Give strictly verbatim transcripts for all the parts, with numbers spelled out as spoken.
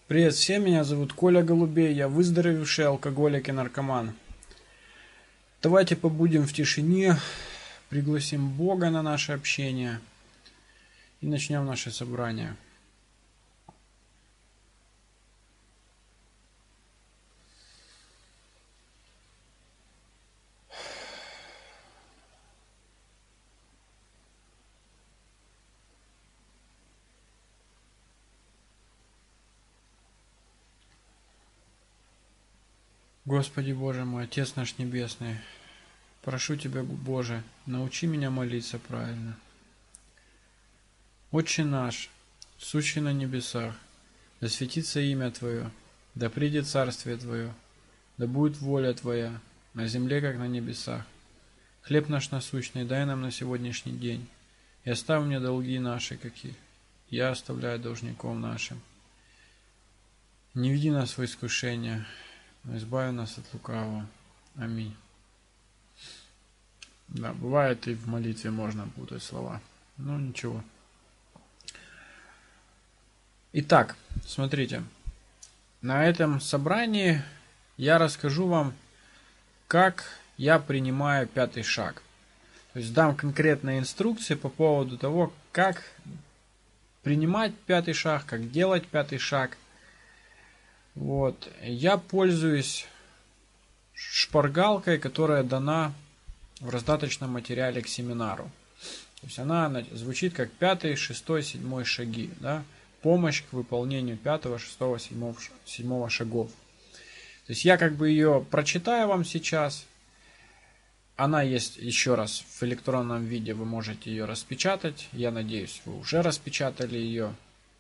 Привет всем, меня зовут Коля Голубей, я выздоровевший алкоголик и наркоман. Давайте побудем в тишине, пригласим Бога на наше общение и начнем наше собрание. Господи Боже мой, Отец наш Небесный, прошу Тебя, Боже, научи меня молиться правильно. Отче наш, сущий на небесах, да светится имя Твое, да придет царствие Твое, да будет воля Твоя, на земле, как на небесах. Хлеб наш насущный дай нам на сегодняшний день, и оставь мне долги наши, какие я оставляю должником нашим. Не веди нас в искушение, но избави нас от лукавого. Аминь. Да, бывает и в молитве можно путать слова. Ну ничего. Итак, смотрите. На этом собрании я расскажу вам, как я принимаю пятый шаг. То есть дам конкретные инструкции по поводу того, как принимать пятый шаг, как делать пятый шаг. Вот. Я пользуюсь шпаргалкой, которая дана в раздаточном материале к семинару. То есть она звучит как пятый, шестой, седьмой шаги. Да? Помощь к выполнению пятого, шестого, седьмого, седьмого шагов. То есть я как бы ее прочитаю вам сейчас. Она есть еще раз в электронном виде, вы можете ее распечатать. Я надеюсь, вы уже распечатали ее.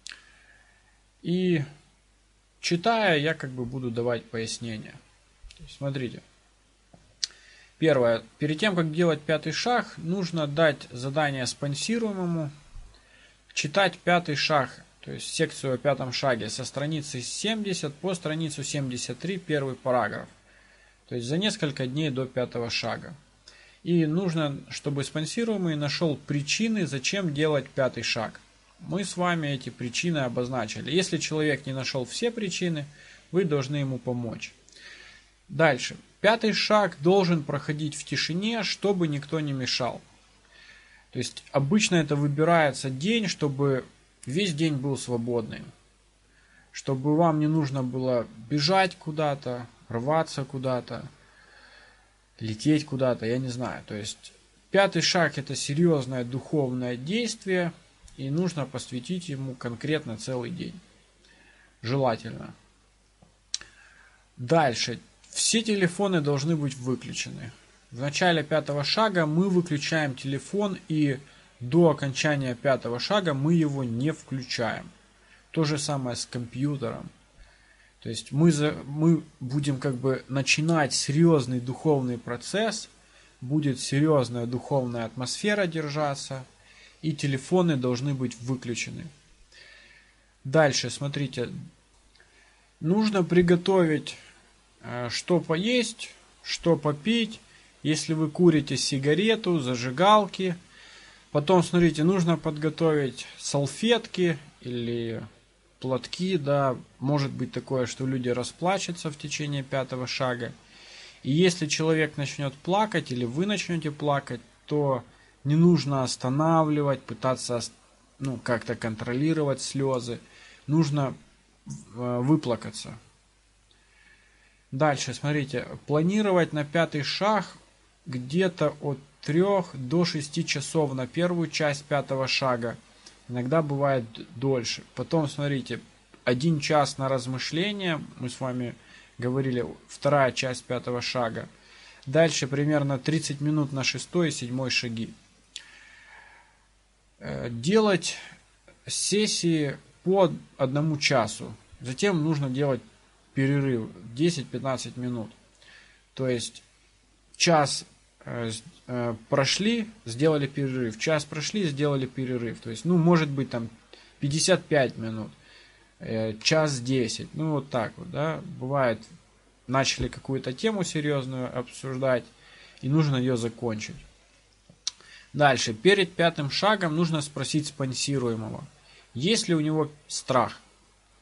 И читая, я как бы буду давать пояснения. Смотрите. Первое. Перед тем, как делать пятый шаг, нужно дать задание спонсируемому читать пятый шаг, то есть секцию о пятом шаге со страницы семьдесят по страницу семьдесят три, первый параграф. То есть за несколько дней до пятого шага. И нужно, чтобы спонсируемый нашел причины, зачем делать пятый шаг. Мы с вами эти причины обозначили. Если человек не нашел все причины, вы должны ему помочь. Дальше. Пятый шаг должен проходить в тишине, чтобы никто не мешал. То есть обычно это выбирается день, чтобы весь день был свободный. Чтобы вам не нужно было бежать куда-то, рваться куда-то, лететь куда-то, я не знаю. То есть пятый шаг — это серьезное духовное действие. И нужно посвятить ему конкретно целый день. Желательно. Дальше. Все телефоны должны быть выключены. В начале пятого шага мы выключаем телефон, и до окончания пятого шага мы его не включаем. То же самое с компьютером. То есть мы, за, мы будем как бы начинать серьезный духовный процесс, будет серьезная духовная атмосфера держаться, и телефоны должны быть выключены. Дальше, смотрите. Нужно приготовить, что поесть, что попить. Если вы курите сигарету, зажигалки. Потом, смотрите, нужно подготовить салфетки или платки. Да, может быть такое, что люди расплачутся в течение пятого шага. И если человек начнет плакать или вы начнете плакать, то не нужно останавливать, пытаться ну, как-то контролировать слезы. Нужно выплакаться. Дальше, смотрите. Планировать на пятый шаг где-то от трёх до шести часов на первую часть пятого шага. Иногда бывает дольше. Потом, смотрите, один час на размышления. Мы с вами говорили, вторая часть пятого шага. Дальше примерно тридцать минут на шестой и седьмой шаги. Делать сессии по одному часу. Затем нужно делать перерыв десять-пятнадцать минут. То есть час э, прошли, сделали перерыв. Час прошли, сделали перерыв. То есть, ну, может быть, там пятьдесят пять минут. Э, час десять. Ну, вот так вот, да. Бывает, начали какую-то тему серьезную обсуждать, и нужно ее закончить. Дальше. Перед пятым шагом нужно спросить спонсируемого, есть ли у него страх.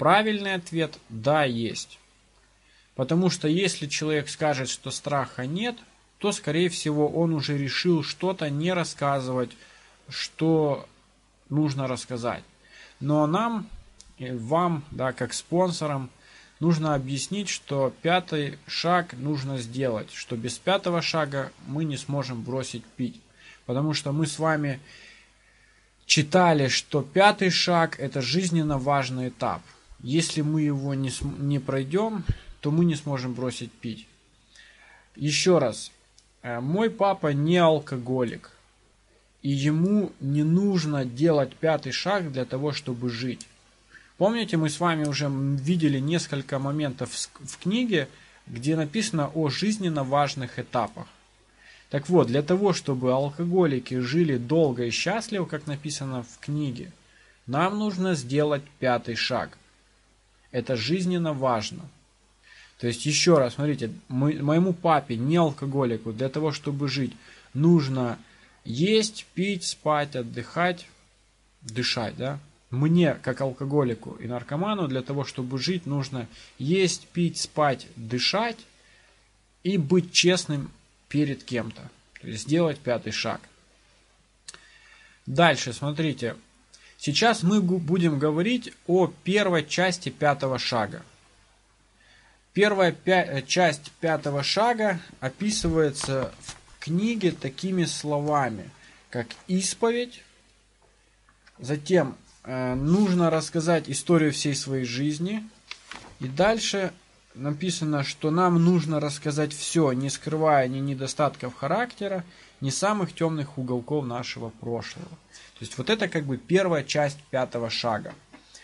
Правильный ответ – да, есть. Потому что если человек скажет, что страха нет, то, скорее всего, он уже решил что-то не рассказывать, что нужно рассказать. Но нам, вам, да, как спонсорам, нужно объяснить, что пятый шаг нужно сделать, что без пятого шага мы не сможем бросить пить. Потому что мы с вами читали, что пятый шаг – это жизненно важный этап. Если мы его не, не пройдем, то мы не сможем бросить пить. Еще раз, мой папа не алкоголик, и ему не нужно делать пятый шаг для того, чтобы жить. Помните, мы с вами уже видели несколько моментов в книге, где написано о жизненно важных этапах. Так вот, для того, чтобы алкоголики жили долго и счастливо, как написано в книге, нам нужно сделать пятый шаг. Это жизненно важно. То есть, еще раз, смотрите, мы, моему папе, не алкоголику, для того, чтобы жить, нужно есть, пить, спать, отдыхать, дышать, да? Мне, как алкоголику и наркоману, для того, чтобы жить, нужно есть, пить, спать, дышать и быть честным перед кем-то. То есть сделать пятый шаг. Дальше, смотрите. Сейчас мы будем говорить о первой части пятого шага. Первая пя- часть пятого шага описывается в книге такими словами, как исповедь. Затем э, нужно рассказать историю всей своей жизни. И дальше написано, что нам нужно рассказать все, не скрывая ни недостатков характера, ни самых темных уголков нашего прошлого. То есть вот это как бы первая часть пятого шага.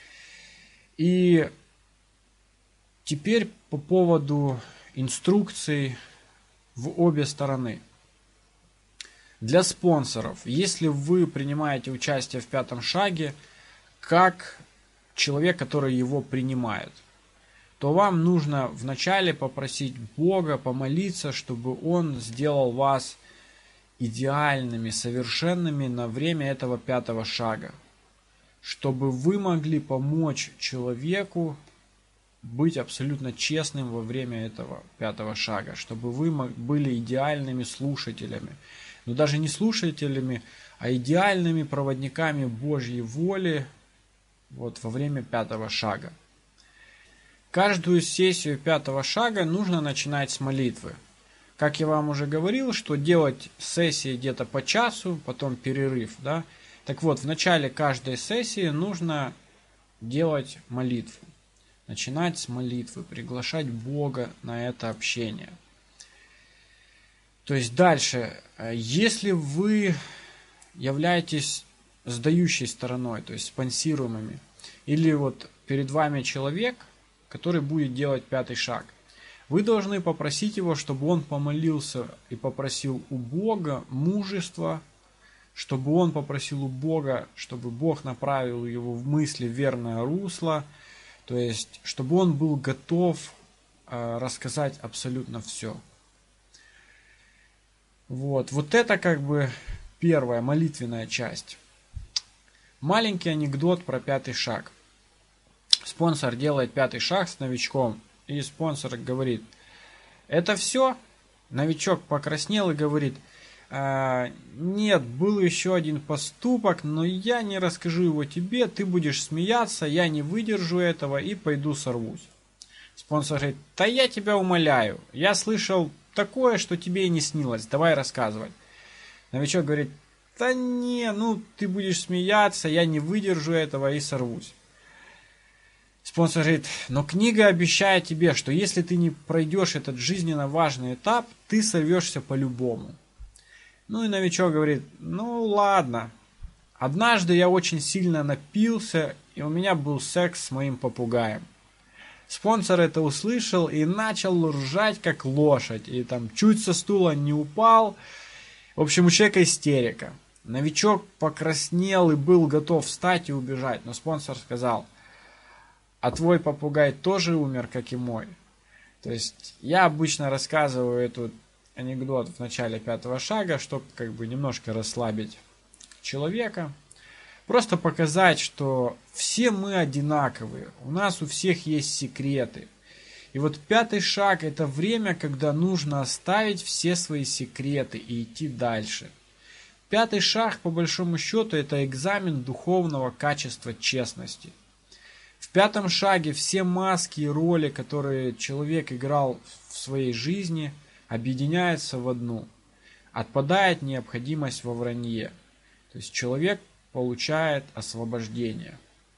И теперь по поводу инструкций в обе стороны. Для спонсоров, если вы принимаете участие в пятом шаге, как человек, который его принимает, то вам нужно вначале попросить Бога, помолиться, чтобы Он сделал вас идеальными, совершенными на время этого пятого шага. Чтобы вы могли помочь человеку быть абсолютно честным во время этого пятого шага. Чтобы вы были идеальными слушателями. Но даже не слушателями, а идеальными проводниками Божьей воли вот, во время пятого шага. Каждую сессию пятого шага нужно начинать с молитвы. Как я вам уже говорил, что делать сессии где-то по часу, потом перерыв. Да? Так вот, в начале каждой сессии нужно делать молитву. Начинать с молитвы, приглашать Бога на это общение. То есть дальше, если вы являетесь сдающей стороной, то есть спонсируемыми, или вот перед вами человек, который будет делать пятый шаг, вы должны попросить его, чтобы он помолился и попросил у Бога мужества, чтобы он попросил у Бога, чтобы Бог направил его в мысли в верное русло, то есть, чтобы он был готов э, рассказать абсолютно все. Вот, вот это как бы первая молитвенная часть. Маленький анекдот про пятый шаг. Спонсор делает пятый шаг с новичком, и спонсор говорит: это все? Новичок покраснел и говорит: а, нет, был еще один поступок, но я не расскажу его тебе, ты будешь смеяться, я не выдержу этого и пойду сорвусь. Спонсор говорит: да я тебя умоляю, я слышал такое, что тебе и не снилось, давай рассказывай. Новичок говорит: да не, ну ты будешь смеяться, я не выдержу этого и сорвусь. Спонсор говорит: но книга обещает тебе, что если ты не пройдешь этот жизненно важный этап, ты сорвешься по-любому. Ну и новичок говорит: ну ладно, однажды я очень сильно напился, и у меня был секс с моим попугаем. Спонсор это услышал и начал ржать как лошадь, и там чуть со стула не упал. В общем, у человека истерика. Новичок покраснел и был готов встать и убежать, но спонсор сказал: а твой попугай тоже умер, как и мой. То есть я обычно рассказываю этот анекдот в начале пятого шага, чтобы как бы немножко расслабить человека. Просто показать, что все мы одинаковые, у нас у всех есть секреты. И вот пятый шаг – это время, когда нужно оставить все свои секреты и идти дальше. Пятый шаг, по большому счету, это экзамен духовного качества честности. В пятом шаге все маски и роли, которые человек играл в своей жизни, объединяются в одну. Отпадает необходимость во вранье. То есть человек получает освобождение.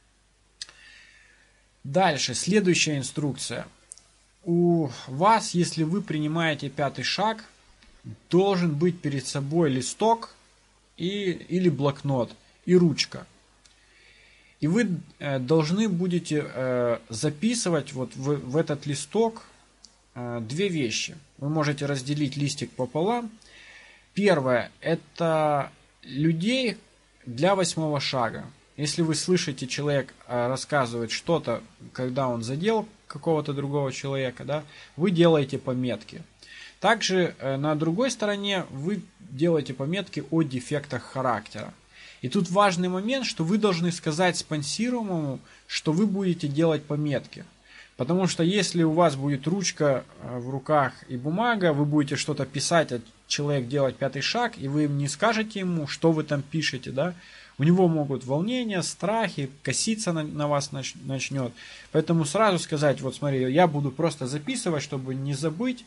Дальше, следующая инструкция. У вас, если вы принимаете пятый шаг, должен быть перед собой листок и, или блокнот и ручка. И вы э, должны будете э, записывать вот в, в этот листок э, две вещи. Вы можете разделить листик пополам. Первое – это людей для восьмого шага. Если вы слышите, человек э, рассказывает что-то, когда он задел какого-то другого человека, да, вы делаете пометки. Также э, на другой стороне вы делаете пометки о дефектах характера. И тут важный момент, что вы должны сказать спонсируемому, что вы будете делать пометки. Потому что если у вас будет ручка в руках и бумага, вы будете что-то писать, а человек делать пятый шаг, и вы не скажете ему, что вы там пишете, да, у него могут волнения, страхи, коситься на, на вас нач, начнет. Поэтому сразу сказать, вот смотри, я буду просто записывать, чтобы не забыть,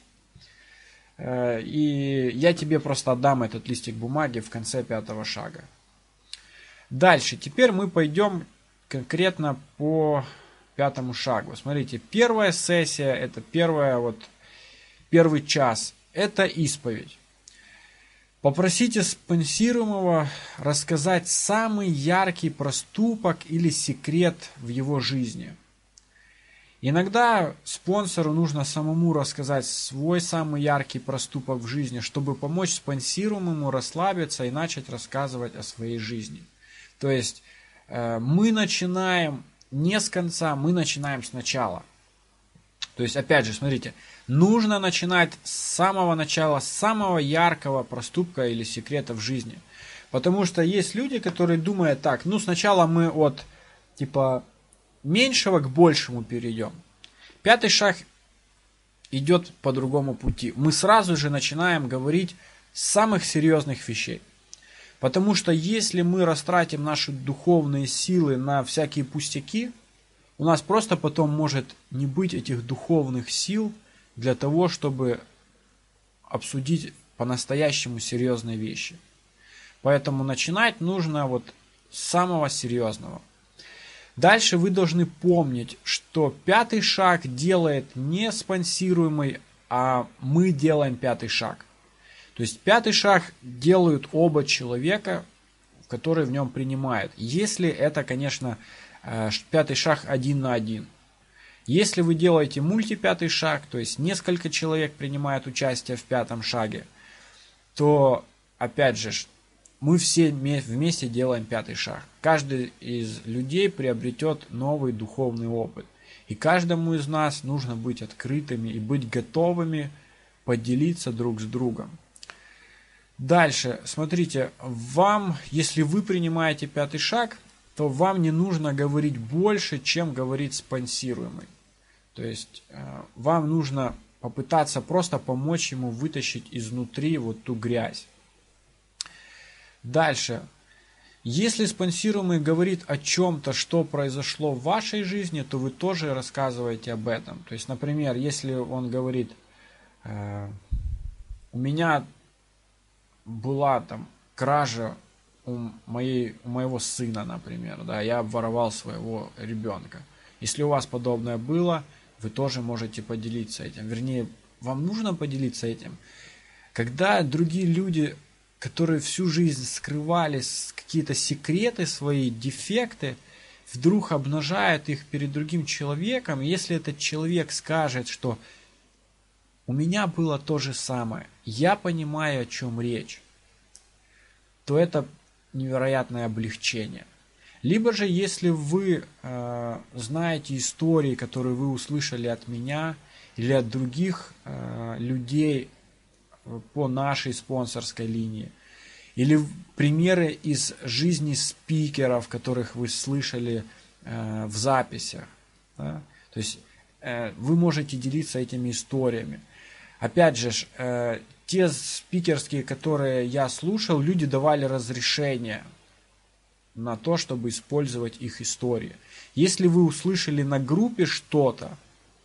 э, и я тебе просто отдам этот листик бумаги в конце пятого шага. Дальше, теперь мы пойдем конкретно по пятому шагу. Смотрите, первая сессия, это первая, вот, первый час, это исповедь. Попросите спонсируемого рассказать самый яркий проступок или секрет в его жизни. Иногда спонсору нужно самому рассказать свой самый яркий проступок в жизни, чтобы помочь спонсируемому расслабиться и начать рассказывать о своей жизни. То есть э, мы начинаем не с конца, мы начинаем сначала. То есть, опять же, смотрите, нужно начинать с самого начала, с самого яркого проступка или секрета в жизни. Потому что есть люди, которые думают так, ну сначала мы от типа меньшего к большему перейдем. Пятый шаг идет по другому пути. Мы сразу же начинаем говорить с самых серьезных вещей. Потому что если мы растратим наши духовные силы на всякие пустяки, у нас просто потом может не быть этих духовных сил для того, чтобы обсудить по-настоящему серьезные вещи. Поэтому начинать нужно вот с самого серьезного. Дальше вы должны помнить, что пятый шаг делает не спонсируемый, а мы делаем пятый шаг. То есть пятый шаг делают оба человека, которые в нем принимают. Если это, конечно, пятый шаг один на один. Если вы делаете мультипятый шаг, то есть несколько человек принимают участие в пятом шаге, то, опять же, мы все вместе делаем пятый шаг. Каждый из людей приобретет новый духовный опыт. И каждому из нас нужно быть открытыми и быть готовыми поделиться друг с другом. Дальше, смотрите, вам, если вы принимаете пятый шаг, то вам не нужно говорить больше, чем говорит спонсируемый. То есть вам нужно попытаться просто помочь ему вытащить изнутри вот ту грязь. Дальше, если спонсируемый говорит о чем-то, что произошло в вашей жизни, то вы тоже рассказываете об этом. То есть, например, если он говорит, э, у меня была там кража у, моей, у моего сына, например, да, я обворовал своего ребенка. Если у вас подобное было, вы тоже можете поделиться этим. Вернее, вам нужно поделиться этим. Когда другие люди, которые всю жизнь скрывали какие-то секреты свои, дефекты, вдруг обнажают их перед другим человеком, если этот человек скажет, что у меня было то же самое, я понимаю, о чем речь, то это невероятное облегчение. Либо же, если вы э, знаете истории, которые вы услышали от меня или от других э, людей по нашей спонсорской линии, Или примеры из жизни спикеров, которых вы слышали э, в записях. Да? То есть э, вы можете делиться этими историями. Опять же, э, те спикерские, которые я слушал, люди давали разрешение на то, чтобы использовать их истории. Если вы услышали на группе что-то,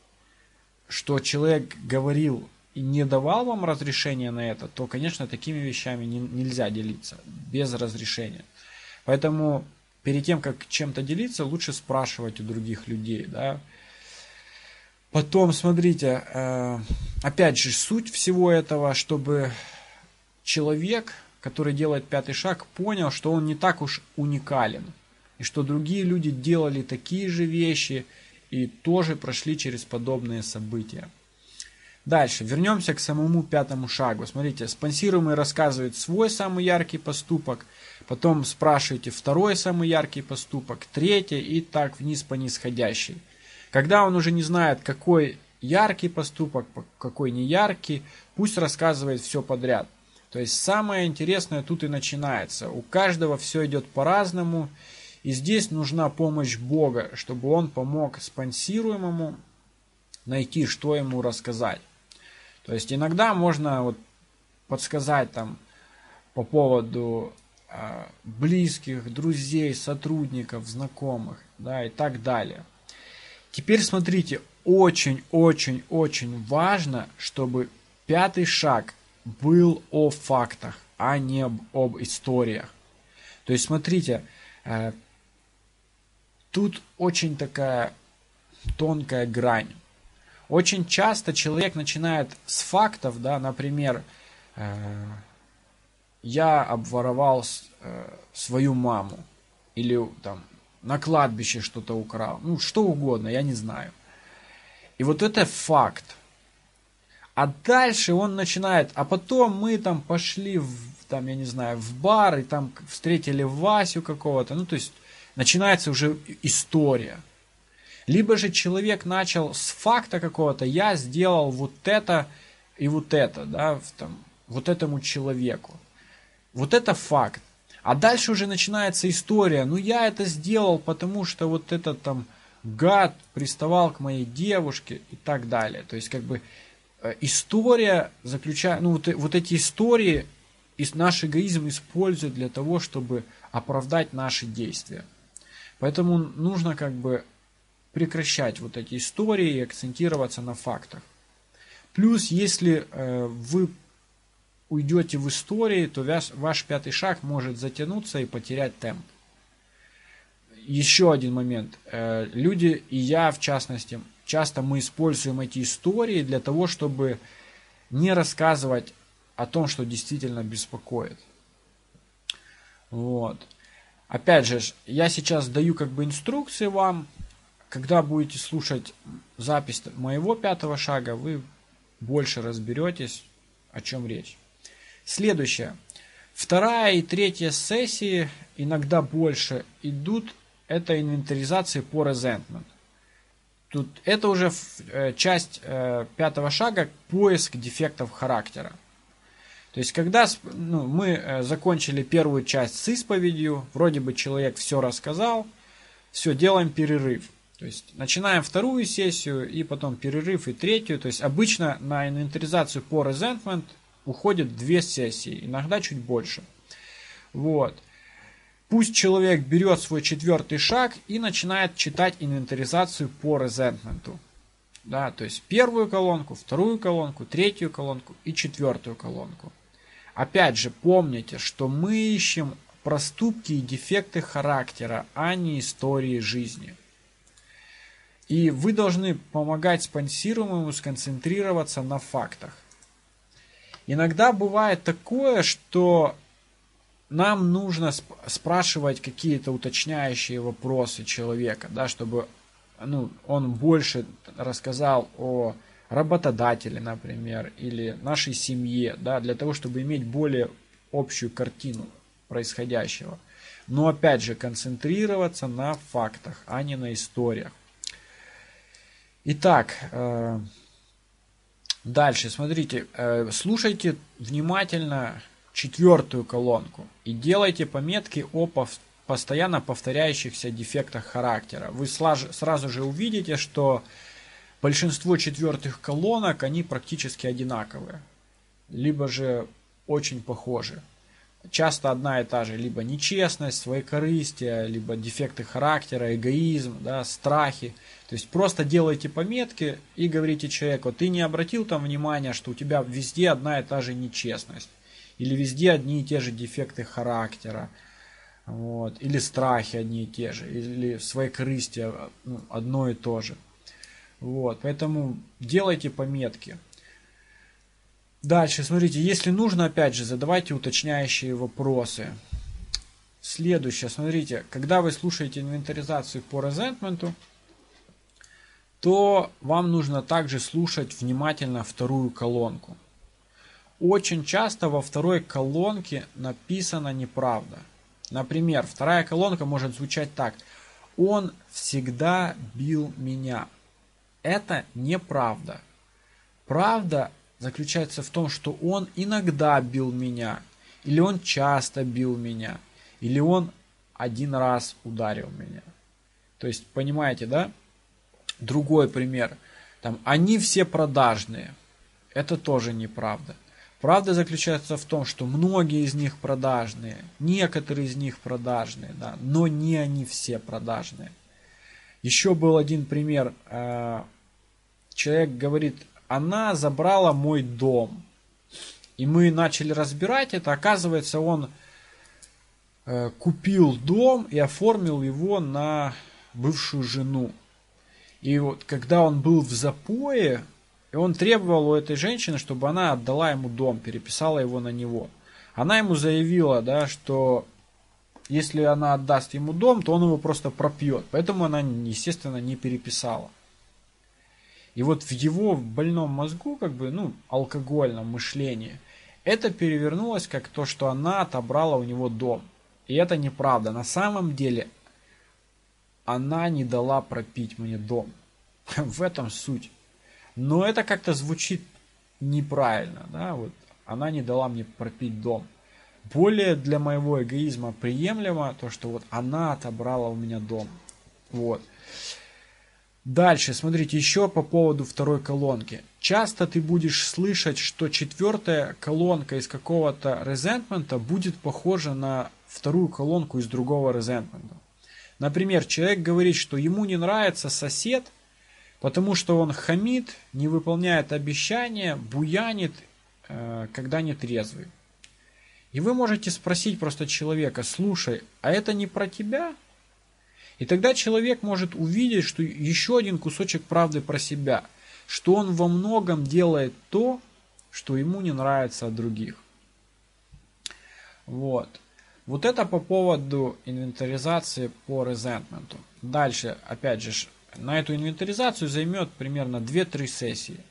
что человек говорил и не давал вам разрешения на это, то, конечно, такими вещами не, нельзя делиться без разрешения. Поэтому перед тем, как чем-то делиться, лучше спрашивать у других людей. Да? Потом, смотрите, э, опять же, суть всего этого, чтобы человек, который делает пятый шаг, понял, что он не так уж уникален. И что другие люди делали такие же вещи и тоже прошли через подобные события. Дальше, вернемся к самому пятому шагу. Смотрите, спонсируемый рассказывает свой самый яркий поступок, потом спрашиваете второй самый яркий поступок, третий и так вниз по нисходящей. Когда он уже не знает, какой яркий поступок, какой не яркий, пусть рассказывает все подряд. То есть самое интересное тут и начинается. У каждого все идет по-разному. И здесь нужна помощь Бога, чтобы Он помог спонсируемому найти, что ему рассказать. То есть иногда можно вот подсказать там по поводу э, близких, друзей, сотрудников, знакомых, да, и так далее. Теперь смотрите, очень-очень-очень важно, чтобы пятый шаг был о фактах, а не об, об историях. То есть смотрите, э, тут очень такая тонкая грань. Очень часто человек начинает с фактов, да, например, э, я обворовал э, свою маму, или там на кладбище что-то украл, ну что угодно, я не знаю. И вот это факт. А дальше он начинает, а потом мы там пошли в, там, я не знаю, в бар, и там встретили Васю какого-то, ну то есть начинается уже история. Либо же человек начал с факта какого-то, я сделал вот это и вот это, да, там, вот этому человеку. Вот это факт. А дальше уже начинается история. Ну, я это сделал, потому что вот этот там гад приставал к моей девушке и так далее. То есть, как бы, история заключает... Ну, вот, вот эти истории наш эгоизм использует для того, чтобы оправдать наши действия. Поэтому нужно, как бы, прекращать вот эти истории и акцентироваться на фактах. Плюс, если э, вы уйдете в истории, то ваш, ваш пятый шаг может затянуться и потерять темп. Еще один момент. Э, люди, и я в частности, часто мы используем эти истории для того, чтобы не рассказывать о том, что действительно беспокоит. Вот. Опять же, я сейчас даю как бы инструкции вам. Когда будете слушать запись моего пятого шага, вы больше разберетесь, о чем речь. Следующее. Вторая и третья сессии, иногда больше, идут, это инвентаризации по resentment. Тут это уже часть э, пятого шага, поиск дефектов характера. То есть, когда ну, мы э, закончили первую часть с исповедью, вроде бы человек все рассказал, все, делаем перерыв. То есть начинаем вторую сессию и потом перерыв и третью. То есть обычно на инвентаризацию по resentment уходит две сессии, иногда чуть больше. Вот. Пусть человек берет свой четвертый шаг и начинает читать инвентаризацию по resentment. Да, то есть первую колонку, вторую колонку, третью колонку и четвертую колонку. Опять же, помните, что мы ищем проступки и дефекты характера, а не истории жизни. И вы должны помогать спонсируемому сконцентрироваться на фактах. Иногда бывает такое, что нам нужно спрашивать какие-то уточняющие вопросы человека, да, чтобы ну, он больше рассказал о работодателе, например, или нашей семье, да, для того, чтобы иметь более общую картину происходящего. Но опять же, концентрироваться на фактах, а не на историях. Итак, дальше, смотрите, слушайте внимательно четвертую колонку и делайте пометки о пов- постоянно повторяющихся дефектах характера. Вы сразу, сразу же увидите, что большинство четвертых колонок, они практически одинаковые, либо же очень похожи. Часто одна и та же, либо нечестность, своекорыстие, либо дефекты характера, эгоизм, да, страхи. То есть просто делайте пометки и говорите человеку: ты не обратил там внимания, что у тебя везде одна и та же нечестность, или везде одни и те же дефекты характера, вот, или страхи одни и те же, или своекорыстие, ну, одно и то же. Вот, поэтому делайте пометки. Дальше, смотрите, если нужно, опять же, задавайте уточняющие вопросы. Следующее, смотрите, когда вы слушаете инвентаризацию по резентменту, то вам нужно также слушать внимательно вторую колонку. Очень часто во второй колонке написана неправда. Например, вторая колонка может звучать так: он всегда бил меня. Это неправда. Правда заключается в том, что он иногда бил меня, или он часто бил меня, или он один раз ударил меня. То есть, понимаете, да? Другой пример. Там, они все продажные. Это тоже неправда. Правда заключается в том, что многие из них продажные, некоторые из них продажные, да, но не они все продажные. Еще был один пример. Человек говорит: она забрала мой дом. И мы начали разбирать это. Оказывается, он э, купил дом и оформил его на бывшую жену. И вот когда он был в запое, и он требовал у этой женщины, чтобы она отдала ему дом, переписала его на него. Она ему заявила, да, что если она отдаст ему дом, то он его просто пропьет. Поэтому она, естественно, не переписала. И вот в его больном мозгу, как бы, ну, алкогольном мышлении, это перевернулось как то, что она отобрала у него дом. И это неправда. На самом деле она не дала пропить мне дом. В этом суть. Но это как-то звучит неправильно. Да? Вот. Она не дала мне пропить дом. Более для моего эгоизма приемлемо то, что вот она отобрала у меня дом. Вот. Дальше, смотрите, еще по поводу второй колонки. Часто ты будешь слышать, что четвертая колонка из какого-то резентмента будет похожа на вторую колонку из другого резентмента. Например, человек говорит, что ему не нравится сосед, потому что он хамит, не выполняет обещания, буянит, э, когда не трезвый. И вы можете спросить просто человека: слушай, а это не про тебя? И тогда человек может увидеть, что еще один кусочек правды про себя, что он во многом делает то, что ему не нравится от других. Вот. Вот это по поводу инвентаризации по резентменту. Дальше, опять же, на эту инвентаризацию займет примерно две-три сессии.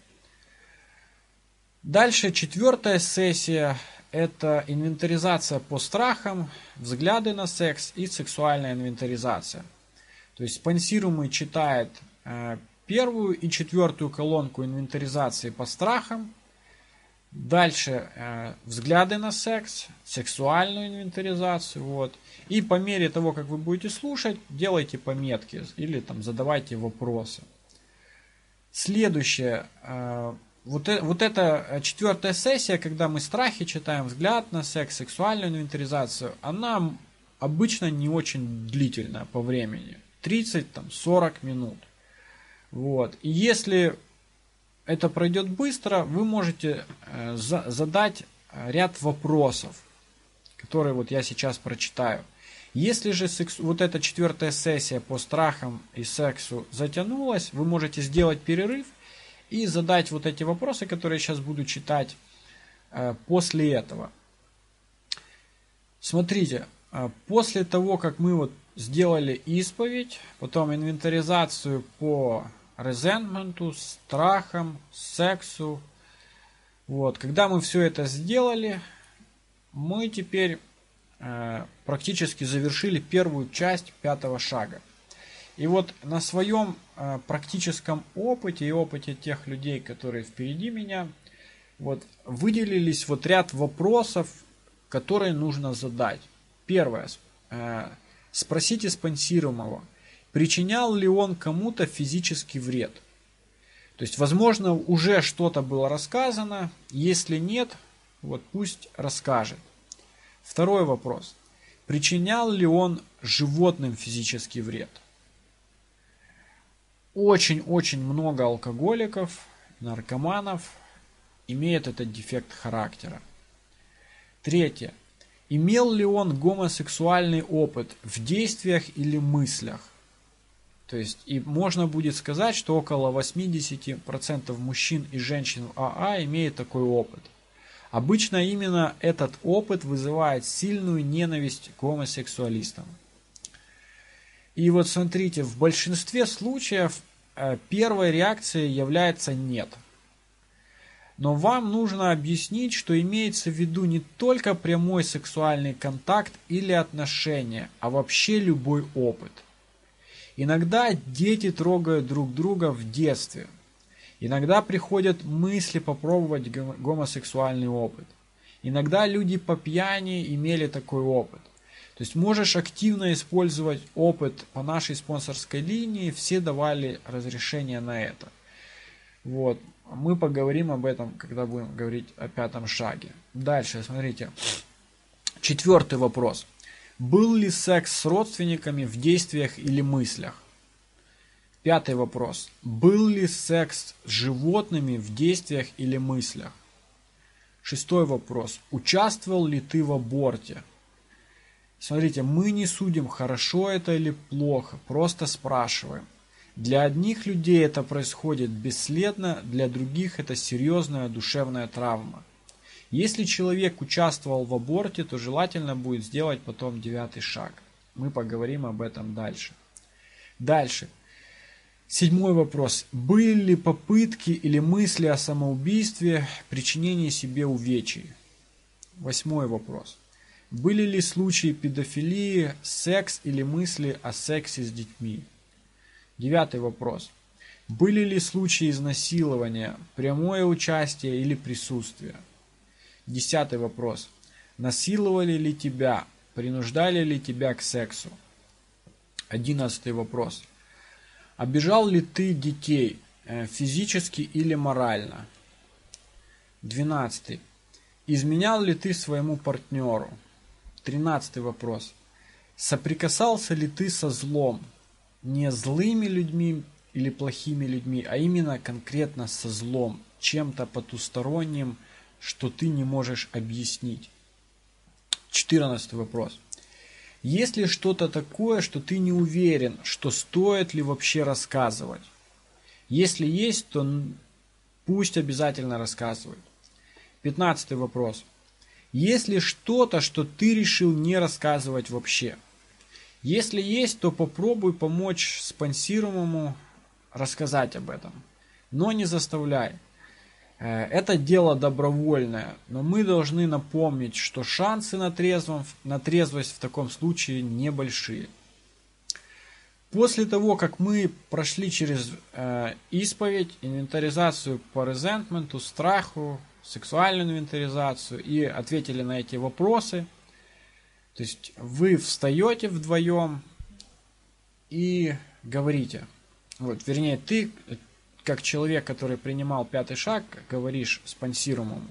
Дальше четвертая сессия – это инвентаризация по страхам, взгляды на секс и сексуальная инвентаризация. То есть спонсируемый читает э, первую и четвертую колонку инвентаризации по страхам. Дальше э, взгляды на секс, сексуальную инвентаризацию. Вот. И по мере того, как вы будете слушать, делайте пометки или там, задавайте вопросы. Следующее. Э, вот, э, вот эта четвертая сессия, когда мы страхи читаем, взгляд на секс, сексуальную инвентаризацию, она обычно не очень длительная по времени. тридцать-сорок минут. Вот. И если это пройдет быстро, вы можете э, за, задать ряд вопросов, которые вот я сейчас прочитаю. Если же секс, вот эта четвертая сессия по страхам и сексу затянулась, вы можете сделать перерыв и задать вот эти вопросы, которые я сейчас буду читать э, после этого. Смотрите, э, после того, как мы вот сделали исповедь, потом инвентаризацию по резентменту, страхам, сексу. Вот. Когда мы все это сделали, мы теперь э, практически завершили первую часть пятого шага. И вот на своем э, практическом опыте и опыте тех людей, которые впереди меня, вот, выделились вот ряд вопросов, которые нужно задать. Первое. Спросите спонсируемого, причинял ли он кому-то физический вред. То есть, возможно, уже что-то было рассказано. Если нет, вот пусть расскажет. Второй вопрос. Причинял ли он животным физический вред? Очень-очень много алкоголиков, наркоманов имеет этот дефект характера. Третье. Имел ли он гомосексуальный опыт в действиях или мыслях? То есть, и можно будет сказать, что около восемьдесят процентов мужчин и женщин в АА имеют такой опыт. Обычно именно этот опыт вызывает сильную ненависть к гомосексуалистам. И вот смотрите, в большинстве случаев первой реакцией является «нет». Но вам нужно объяснить, что имеется в виду не только прямой сексуальный контакт или отношения, а вообще любой опыт. Иногда дети трогают друг друга в детстве. Иногда приходят мысли попробовать гомосексуальный опыт. Иногда люди по пьяни имели такой опыт. То есть можешь активно использовать опыт по нашей спонсорской линии, все давали разрешение на это. Вот. Мы поговорим об этом, когда будем говорить о пятом шаге. Дальше, смотрите. Четвертый вопрос. Был ли секс с родственниками в действиях или мыслях? Пятый вопрос. Был ли секс с животными в действиях или мыслях? Шестой вопрос. Участвовал ли ты в аборте? Смотрите, мы не судим, хорошо это или плохо, просто спрашиваем. Для одних людей это происходит бесследно, для других это серьезная душевная травма. Если человек участвовал в аборте, то желательно будет сделать потом девятый шаг. Мы поговорим об этом дальше. Дальше. Седьмой вопрос. Были ли попытки или мысли о самоубийстве, причинении себе увечий? Восьмой вопрос. Были ли случаи педофилии, секс или мысли о сексе с детьми? Девятый вопрос. Были ли случаи изнасилования, прямое участие или присутствие? Десятый вопрос. Насиловали ли тебя, принуждали ли тебя к сексу? Одиннадцатый вопрос. Обижал ли ты детей, физически или морально? Двенадцатый. Изменял ли ты своему партнеру? Тринадцатый вопрос. Соприкасался ли ты со злом? Не злыми людьми или плохими людьми, а именно конкретно со злом, чем-то потусторонним, что ты не можешь объяснить. Четырнадцатый вопрос. Есть ли что-то такое, что ты не уверен, что стоит ли вообще рассказывать? Если есть, то пусть обязательно рассказывай. Пятнадцатый вопрос. Есть ли что-то, что ты решил не рассказывать вообще? Если есть, то попробуй помочь спонсируемому рассказать об этом. Но не заставляй. Это дело добровольное, но мы должны напомнить, что шансы на, трезвом, на трезвость в таком случае небольшие. После того, как мы прошли через э, исповедь, инвентаризацию по резентменту, страху, сексуальную инвентаризацию и ответили на эти вопросы, то есть вы встаете вдвоем и говорите, вот, вернее, ты, как человек, который принимал пятый шаг, говоришь спонсируемому.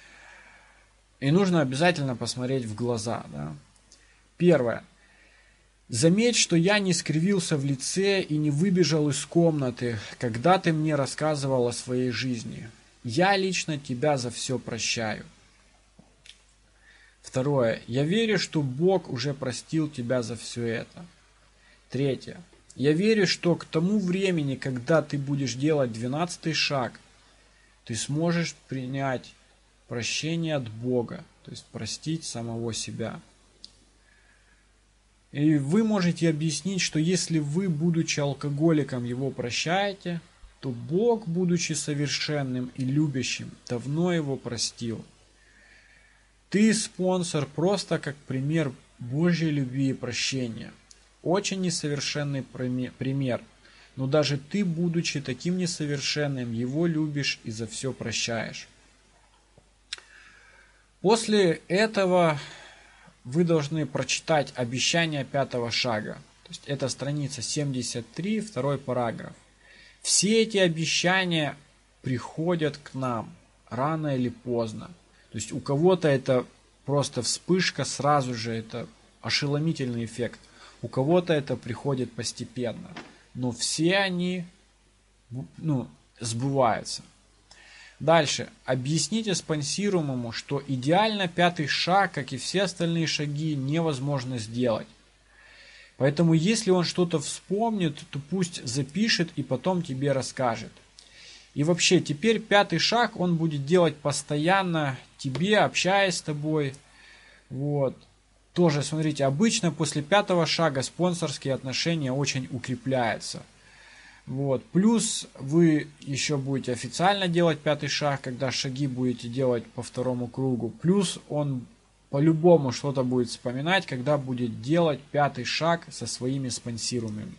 И нужно обязательно посмотреть в глаза. Да? Первое. Заметь, что я не скривился в лице и не выбежал из комнаты, когда ты мне рассказывал о своей жизни. Я лично тебя за все прощаю. Второе. Я верю, что Бог уже простил тебя за все это. Третье. Я верю, что к тому времени, когда ты будешь делать двенадцатый шаг, ты сможешь принять прощение от Бога, то есть простить самого себя. И вы можете объяснить, что если вы, будучи алкоголиком, его прощаете, то Бог, будучи совершенным и любящим, давно его простил. Ты спонсор просто как пример Божьей любви и прощения. Очень несовершенный пример, но даже ты, будучи таким несовершенным, его любишь и за все прощаешь. После этого вы должны прочитать обещание пятого шага. То есть это страница семьдесят три, второй параграф. Все эти обещания приходят к нам рано или поздно. То есть у кого-то это просто вспышка, сразу же это ошеломительный эффект. У кого-то это приходит постепенно. Но все они ну, сбываются. Дальше. Объясните спонсируемому, что идеально пятый шаг, как и все остальные шаги, невозможно сделать. Поэтому если он что-то вспомнит, то пусть запишет и потом тебе расскажет. И вообще, теперь пятый шаг он будет делать постоянно тебе, общаясь с тобой. Вот. Тоже, смотрите, обычно после пятого шага спонсорские отношения очень укрепляются. Вот. Плюс вы еще будете официально делать пятый шаг, когда шаги будете делать по второму кругу. Плюс он по-любому что-то будет вспоминать, когда будет делать пятый шаг со своими спонсируемыми.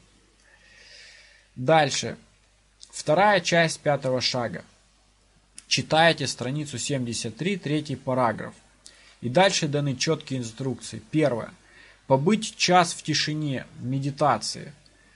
Дальше. Вторая часть пятого шага. Читаете страницу семьдесят три, третий параграф. И дальше даны четкие инструкции. Первое. Побыть час в тишине, в медитации.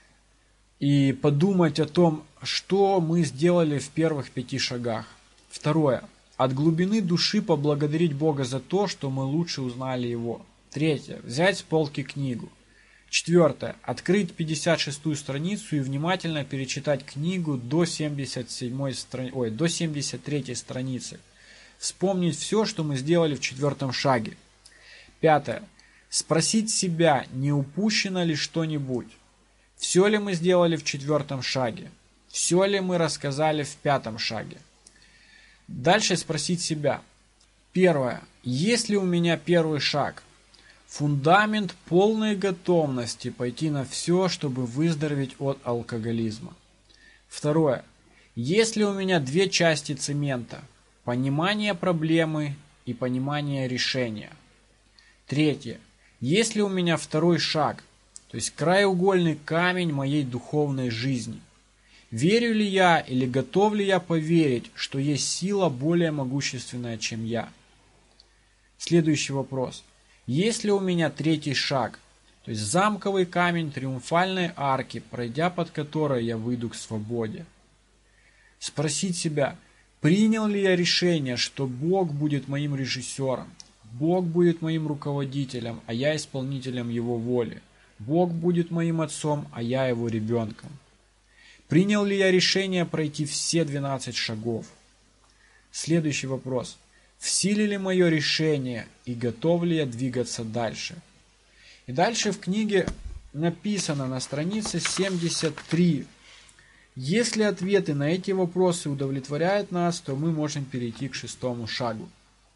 И подумать о том, что мы сделали в первых пяти шагах. Второе. От глубины души поблагодарить Бога за то, что мы лучше узнали Его. Третье. Взять с полки книгу. Четвертое. Открыть пятьдесят шестую страницу и внимательно перечитать книгу до семьдесят седьмой страни... Ой, до семьдесят третьей страницы. Вспомнить все, что мы сделали в четвертом шаге. Пятое. Спросить себя, не упущено ли что-нибудь. Все ли мы сделали в четвертом шаге? Все ли мы рассказали в пятом шаге? Дальше спросить себя. Первое. Есть ли у меня первый шаг? Фундамент полной готовности пойти на все, чтобы выздороветь от алкоголизма. Второе. Есть ли у меня две части цемента? Понимание проблемы и понимание решения. Третье. Есть ли у меня второй шаг? То есть краеугольный камень моей духовной жизни. Верю ли я или готов ли я поверить, что есть сила более могущественная, чем я? Следующий вопрос. Есть ли у меня третий шаг? То есть замковый камень триумфальной арки, пройдя под которой я выйду к свободе. Спросить себя, принял ли я решение, что Бог будет моим режиссером, Бог будет моим руководителем, а я исполнителем Его воли. Бог будет моим отцом, а я его ребенком. Принял ли я решение пройти все двенадцать шагов? Следующий вопрос. В силе ли мое решение и готов ли я двигаться дальше? И дальше в книге написано на странице семьдесят три. Если ответы на эти вопросы удовлетворяют нас, то мы можем перейти к шестому шагу.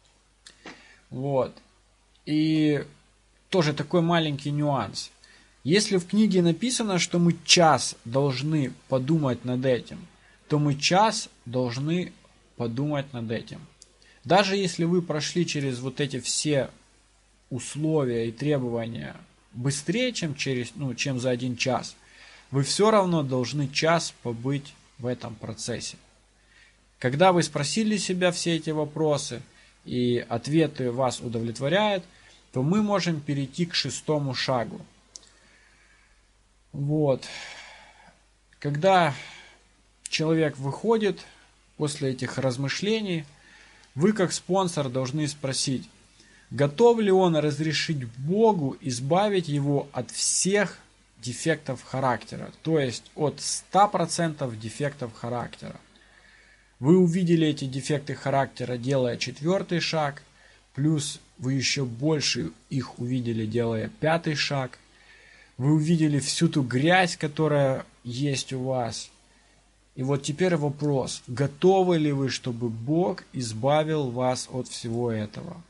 Вот. И тоже такой маленький нюанс. Если в книге написано, что мы час должны подумать над этим, то мы час должны подумать над этим. Даже если вы прошли через вот эти все условия и требования быстрее, чем, через, ну, чем за один час, вы все равно должны час побыть в этом процессе. Когда вы спросили себя все эти вопросы и ответы вас удовлетворяют, то мы можем перейти к шестому шагу. Вот. Когда человек выходит после этих размышлений, вы как спонсор должны спросить, готов ли он разрешить Богу избавить его от всех дефектов характера, то есть от ста процентов дефектов характера. Вы увидели эти дефекты характера, делая четвертый шаг, плюс вы еще больше их увидели, делая пятый шаг. Вы увидели всю ту грязь, которая есть у вас. И вот теперь вопрос, готовы ли вы, чтобы Бог избавил вас от всего этого?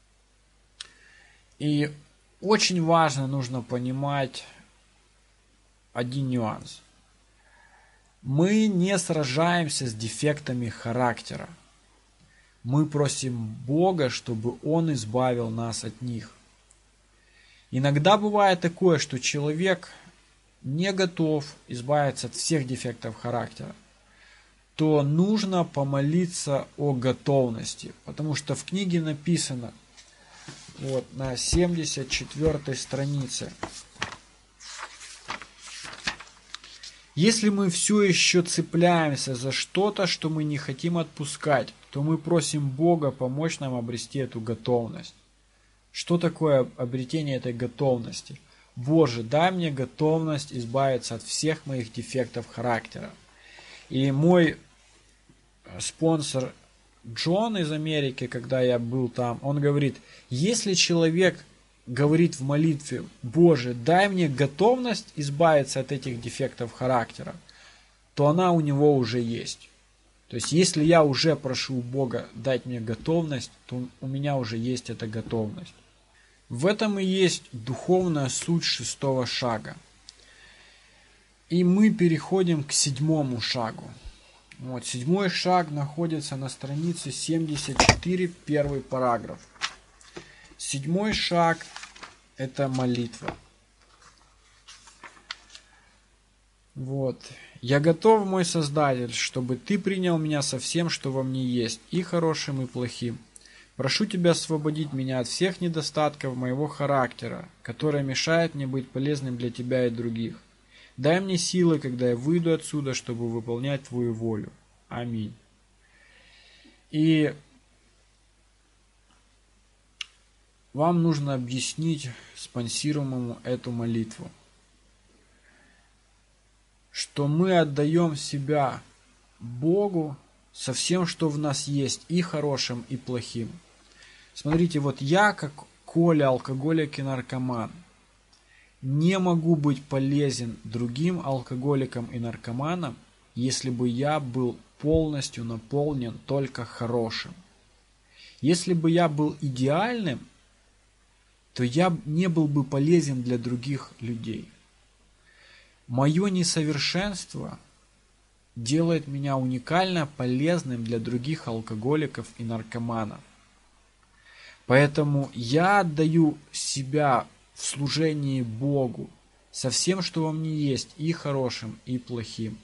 И очень важно, нужно понимать один нюанс. Мы не сражаемся с дефектами характера. Мы просим Бога, чтобы Он избавил нас от них. Иногда бывает такое, что человек не готов избавиться от всех дефектов характера. то нужно помолиться о готовности. Потому что в книге написано, вот на семьдесят четвёртой странице: если мы все еще цепляемся за что-то, что мы не хотим отпускать, то мы просим Бога помочь нам обрести эту готовность. Что такое обретение этой готовности? Боже, дай мне готовность избавиться от всех моих дефектов характера. И мой спонсор Джон из Америки, когда я был там, он говорит, если человек говорит в молитве: Боже, дай мне готовность избавиться от этих дефектов характера, то она у него уже есть. То есть, если я уже прошу у Бога дать мне готовность, то у меня уже есть эта готовность. В этом и есть духовная суть шестого шага. И мы переходим к седьмому шагу. Вот, седьмой шаг находится на странице семьдесят четыре, первый параграф. Седьмой шаг – это молитва. Вот. «Я готов, мой Создатель, чтобы Ты принял меня со всем, что во мне есть, и хорошим, и плохим. Прошу Тебя освободить меня от всех недостатков моего характера, которые мешают мне быть полезным для Тебя и других. Дай мне силы, когда я выйду отсюда, чтобы выполнять Твою волю. Аминь». И вам нужно объяснить спонсируемому эту молитву, что мы отдаем себя Богу со всем, что в нас есть, и хорошим, и плохим. Смотрите, вот я, как Коля, алкоголик и наркоман, не могу быть полезен другим алкоголикам и наркоманам, если бы я был полностью наполнен только хорошим. Если бы я был идеальным, то я не был бы полезен для других людей. Мое несовершенство делает меня уникально полезным для других алкоголиков и наркоманов. Поэтому я отдаю себя в служении Богу со всем, что во мне есть, и хорошим, и плохим.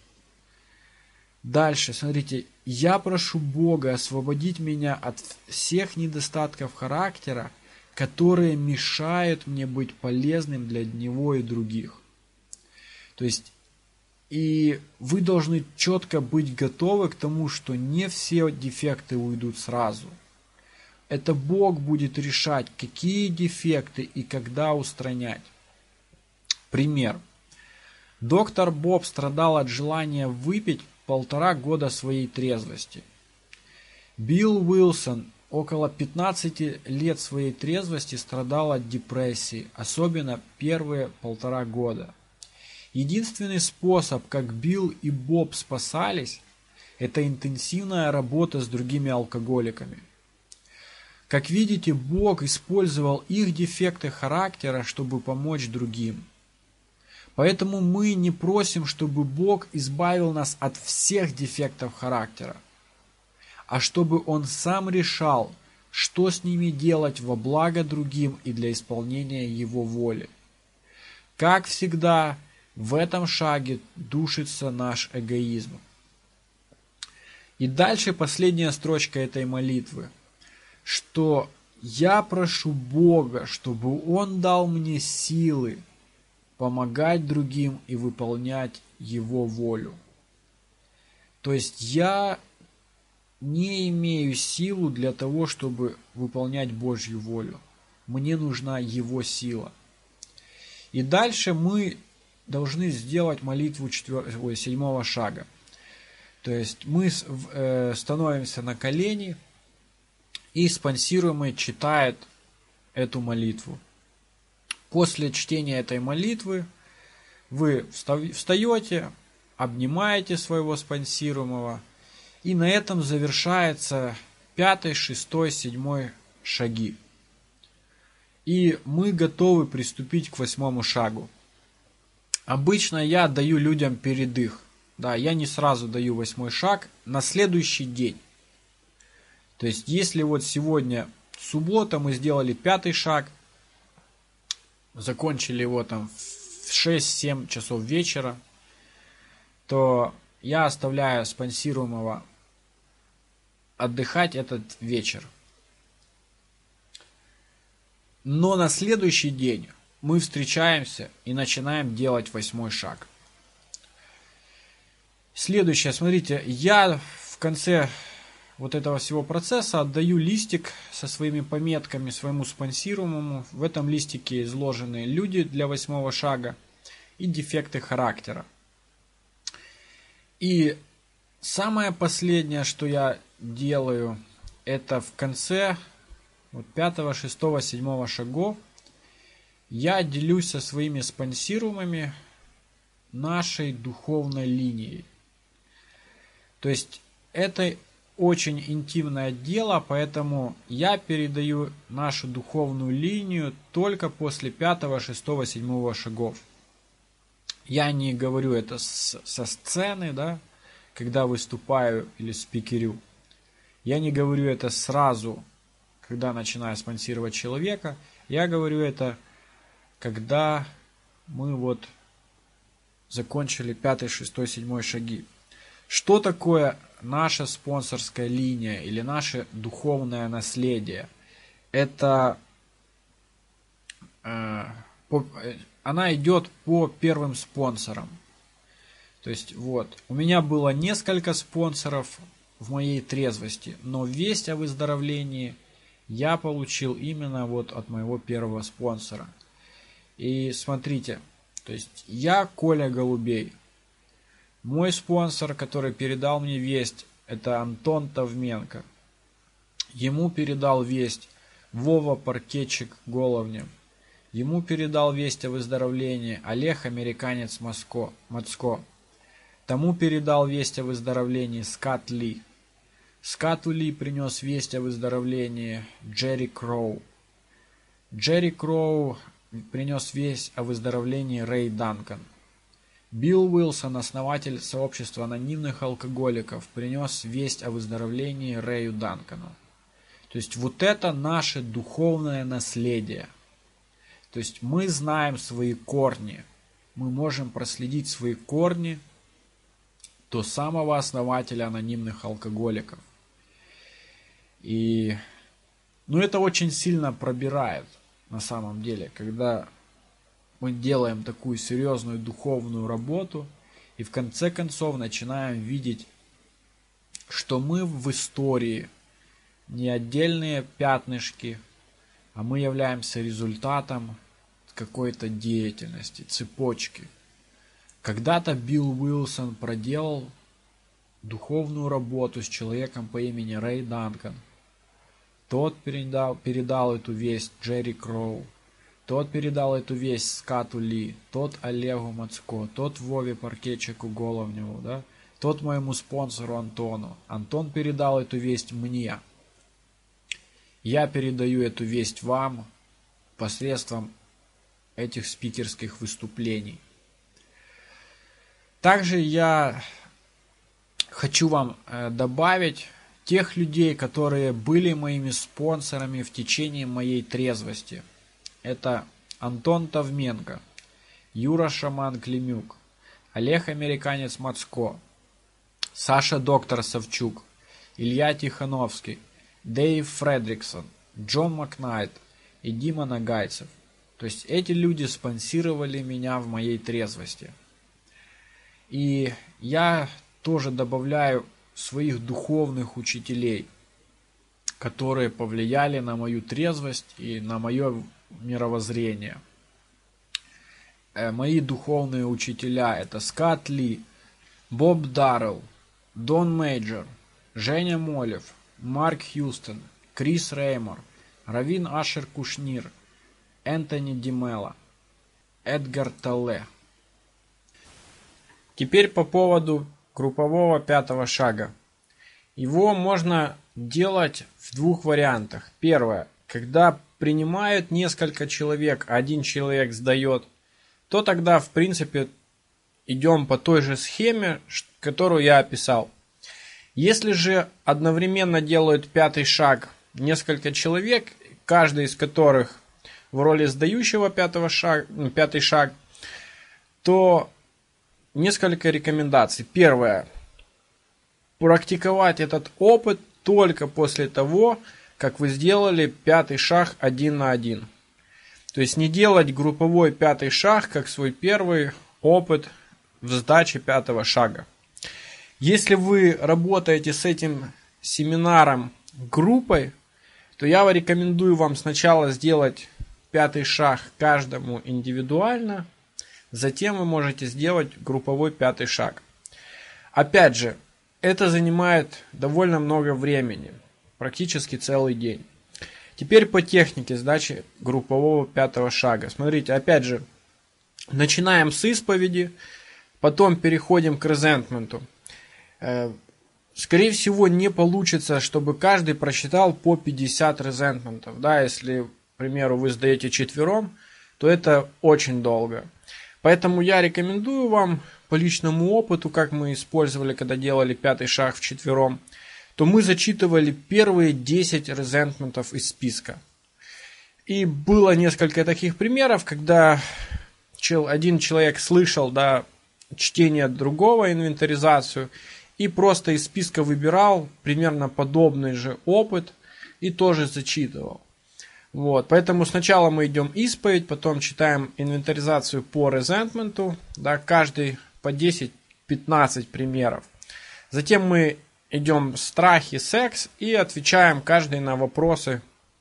Дальше, смотрите, я прошу Бога освободить меня от всех недостатков характера, которые мешают мне быть полезным для Него и других. То есть, и вы должны четко быть готовы к тому, что не все дефекты уйдут сразу. Это Бог будет решать, какие дефекты и когда устранять. Пример. Доктор Боб страдал от желания выпить полтора года своей трезвости. Билл Уилсон около пятнадцати лет своей трезвости страдал от депрессии, особенно первые полтора года. Единственный способ, как Билл и Боб спасались, это интенсивная работа с другими алкоголиками. Как видите, Бог использовал их дефекты характера, чтобы помочь другим. Поэтому мы не просим, чтобы Бог избавил нас от всех дефектов характера, а чтобы Он сам решал, что с ними делать во благо другим и для исполнения Его воли. Как всегда, в этом шаге душится наш эгоизм. И дальше последняя строчка этой молитвы, что я прошу Бога, чтобы Он дал мне силы помогать другим и выполнять Его волю. То есть я не имею силу для того, чтобы выполнять Божью волю. Мне нужна Его сила. И дальше мы должны сделать молитву четвер... седьмого шага. То есть мы э, становимся на колени, и спонсируемый читает эту молитву. После чтения этой молитвы вы встаете, обнимаете своего спонсируемого, и на этом завершается пятый, шестой, седьмой шаги. И мы готовы приступить к восьмому шагу. Обычно я даю людям передых. Да, я не сразу даю восьмой шаг, на следующий день. То есть, если вот сегодня суббота, мы сделали пятый шаг, закончили его там в шесть-семь часов вечера, то я оставляю спонсируемого отдыхать этот вечер. Но на следующий день мы встречаемся и начинаем делать восьмой шаг. Следующее, смотрите, я в конце вот этого всего процесса отдаю листик со своими пометками своему спонсируемому. В этом листике изложены люди для восьмого шага и дефекты характера. И самое последнее, что я делаю, это в конце вот пятого, шестого, седьмого шагов я делюсь со своими спонсируемыми нашей духовной линией. То есть это очень интимное дело, поэтому я передаю нашу духовную линию только после пятого, шестого, седьмого шагов. Я не говорю это с, со сцены, да, когда выступаю или спикерю. Я не говорю это сразу, когда начинаю спонсировать человека. Я говорю это, когда мы вот закончили пятый, шестой, седьмой шаги. Что такое наша спонсорская линия или наше духовное наследие? Это э, по, она идет по первым спонсорам. То есть вот, у меня было несколько спонсоров в моей трезвости, но весть о выздоровлении я получил именно вот от моего первого спонсора. И смотрите, то есть я Коля Голубей. Мой спонсор, который передал мне весть, это Антон Тавменко. Ему передал весть Вова Паркетчик Головнев. Ему передал весть о выздоровлении Олег Американец Мацко. Тому передал весть о выздоровлении Скат Ли. Скату Ли принес весть о выздоровлении Джерри Кроу. Джерри Кроу принес весть о выздоровлении Рэй Данкан. Билл Уилсон, основатель сообщества анонимных алкоголиков, принес весть о выздоровлении Рэю Данкану. То есть вот это наше духовное наследие. То есть мы знаем свои корни. Мы можем проследить свои корни до самого основателя анонимных алкоголиков. И ну, это очень сильно пробирает на самом деле, когда мы делаем такую серьезную духовную работу и в конце концов начинаем видеть, что мы в истории не отдельные пятнышки, а мы являемся результатом какой-то деятельности, цепочки. Когда-то Билл Уилсон проделал духовную работу с человеком по имени Рэй Данкан. Тот передал, передал эту весть Джерри Кроу. Тот передал эту весть Скату Ли, тот Олегу Мацко, тот Вове Паркетчику Головневу, да? Тот моему спонсору Антону. Антон передал эту весть мне. Я передаю эту весть вам посредством этих спикерских выступлений. Также я хочу вам добавить тех людей, которые были моими спонсорами в течение моей трезвости. Это Антон Тавменко, Юра Шаман Климюк, Олег Американец Мацко, Саша Доктор Савчук, Илья Тихановский, Дэйв Фредриксон, Джон Макнайт и Дима Нагайцев. То есть эти люди спонсировали меня в моей трезвости. И я тоже добавляю своих духовных учителей, которые повлияли на мою трезвость и на мое мировоззрение. Мои духовные учителя — это Скат Ли, Боб Даррелл, Дон Мейджор, Женя Молев, Марк Хьюстон, Крис Реймор, Равин Ашер Кушнир, Энтони Димелла, Эдгар Толле. Теперь по поводу группового пятого шага. Его можно делать в двух вариантах. Первое. Когда принимают несколько человек, один человек сдает, то тогда, в принципе, идем по той же схеме, которую я описал. Если же одновременно делают пятый шаг несколько человек, каждый из которых в роли сдающего пятого шаг, ну, пятый шаг, то несколько рекомендаций. Первое. Практиковать этот опыт только после того, как вы сделали пятый шаг один на один. То есть не делать групповой пятый шаг как свой первый опыт в сдаче пятого шага. Если вы работаете с этим семинаром группой, то я рекомендую вам сначала сделать пятый шаг каждому индивидуально, затем вы можете сделать групповой пятый шаг. Опять же, это занимает довольно много времени, практически целый день. Теперь по технике сдачи группового пятого шага. Смотрите, опять же, начинаем с исповеди, потом переходим к резентменту. Скорее всего, не получится, чтобы каждый прочитал по пятьдесят резентментов. Да, если, к примеру, вы сдаете четвером, то это очень долго. Поэтому я рекомендую вам по личному опыту, как мы использовали, когда делали пятый шаг вчетвером, то мы зачитывали первые десять резентментов из списка. И было несколько таких примеров, когда один человек слышал, да, чтение другого, инвентаризацию, и просто из списка выбирал примерно подобный же опыт и тоже зачитывал. Вот, поэтому сначала мы идем исповедь, потом читаем инвентаризацию по резентменту, да, каждый по десять-пятнадцать примеров. Затем мы идем страхи, секс и отвечаем каждый на вопросы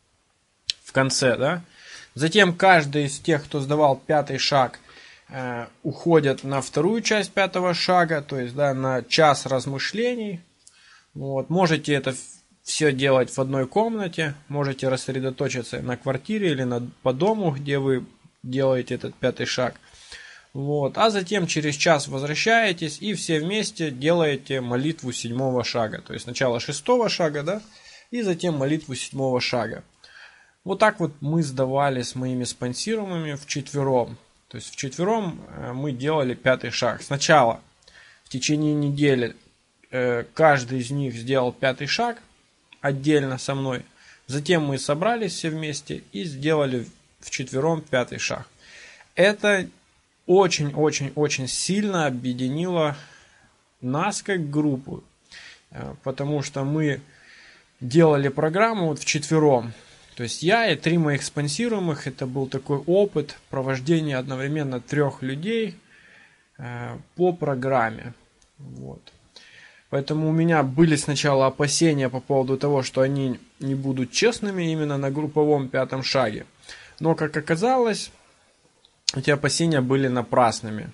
в конце. Да. Затем каждый из тех, кто сдавал пятый шаг, э, уходят на вторую часть пятого шага, то есть, да, на час размышлений. Вот, можете это все делать в одной комнате, можете рассредоточиться на квартире или на, по дому, где вы делаете этот пятый шаг. Вот. А затем через час возвращаетесь и все вместе делаете молитву седьмого шага. То есть сначала шестого шага, да, и затем молитву седьмого шага. Вот так вот мы сдавали с моими спонсируемыми вчетвером. То есть вчетвером мы делали пятый шаг. Сначала в течение недели каждый из них сделал пятый шаг отдельно со мной. Затем мы собрались все вместе и сделали вчетвером пятый шаг. Это очень-очень-очень сильно объединило нас как группу, потому что мы делали программу вот вчетвером. То есть я и три моих спонсируемых, это был такой опыт провождения одновременно трех людей по программе. Вот. Поэтому у меня были сначала опасения по поводу того, что они не будут честными именно на групповом пятом шаге. Но, как оказалось, эти опасения были напрасными.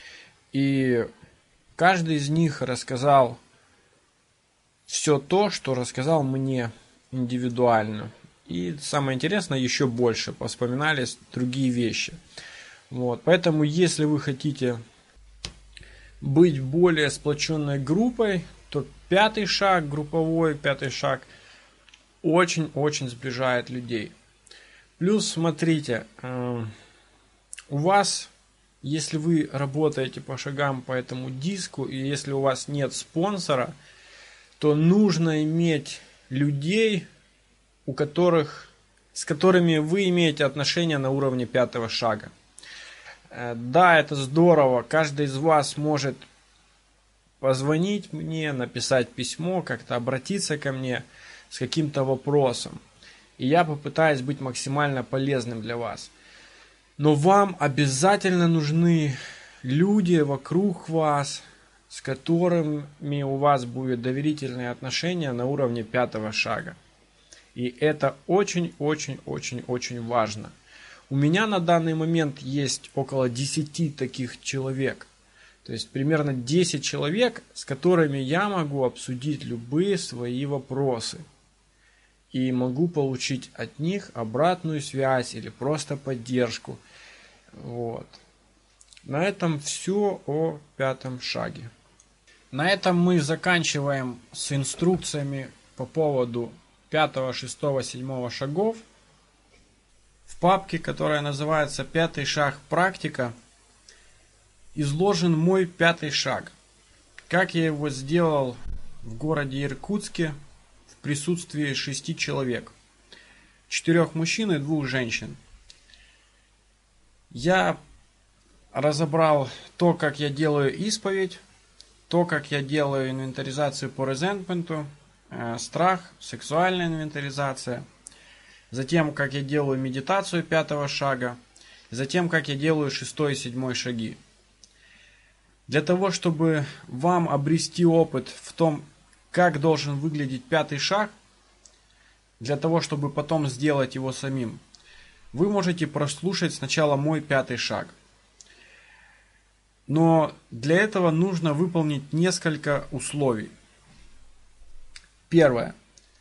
И каждый из них рассказал все то, что рассказал мне индивидуально. И самое интересное, еще больше повспоминались другие вещи. Вот. Поэтому, если вы хотите быть более сплоченной группой, то пятый шаг, групповой пятый шаг, очень-очень сближает людей. Плюс, смотрите, э, у вас, если вы работаете по шагам по этому диску, и если у вас нет спонсора, то нужно иметь людей, у которых, с которыми вы имеете отношения на уровне пятого шага. Да, это здорово. Каждый из вас может позвонить мне, написать письмо, как-то обратиться ко мне с каким-то вопросом. И я попытаюсь быть максимально полезным для вас. Но вам обязательно нужны люди вокруг вас, с которыми у вас будет доверительные отношения на уровне пятого шага. И это очень-очень-очень-очень важно. У меня на данный момент есть около десяти таких человек. То есть примерно десять человек, с которыми я могу обсудить любые свои вопросы. И могу получить от них обратную связь или просто поддержку. Вот. На этом все о пятом шаге. На этом мы заканчиваем с инструкциями по поводу пятого, шестого, седьмого шагов. В папке, которая называется «Пятый шаг. Практика», изложен мой пятый шаг. Как я его сделал в городе Иркутске в присутствии шести человек. Четырех мужчин и двух женщин. Я разобрал то, как я делаю исповедь, то, как я делаю инвентаризацию по резентменту, э, страх, сексуальная инвентаризация, затем, как я делаю медитацию пятого шага, затем, как я делаю шестой и седьмой шаги. Для того, чтобы вам обрести опыт в том, как должен выглядеть пятый шаг, для того, чтобы потом сделать его самим, вы можете прослушать сначала мой пятый шаг. Но для этого нужно выполнить несколько условий. Первое.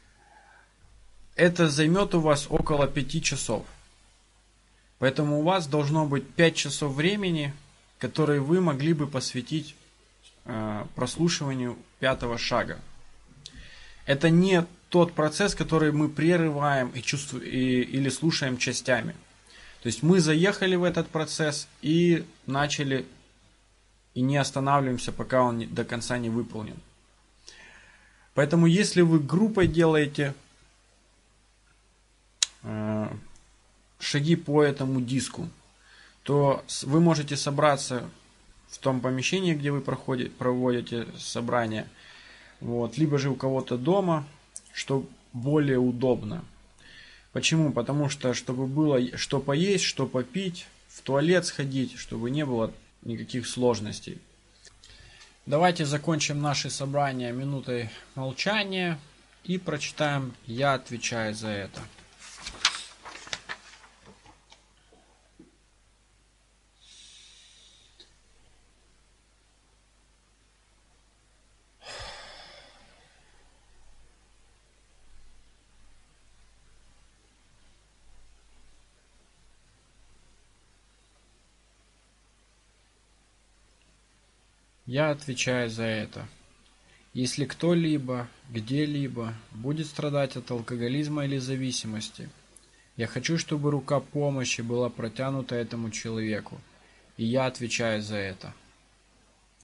Это займет у вас около пяти часов. Поэтому у вас должно быть пять часов времени, которые вы могли бы посвятить э, прослушиванию пятого шага. Это не тот процесс, который мы прерываем и чувствуем, и, или слушаем частями. То есть мы заехали в этот процесс и начали, и не останавливаемся, пока он до конца не выполнен. Поэтому если вы группой делаете э, шаги по этому диску, то вы можете собраться в том помещении, где вы проходите, проводите собрание, вот, либо же у кого-то дома, что более удобно. Почему? Потому что, чтобы было что поесть, что попить, в туалет сходить, чтобы не было никаких сложностей. Давайте закончим наше собрание минутой молчания и прочитаем «Я отвечаю за это». Я отвечаю за это. Если кто-либо, где-либо будет страдать от алкоголизма или зависимости, я хочу, чтобы рука помощи была протянута этому человеку, и я отвечаю за это.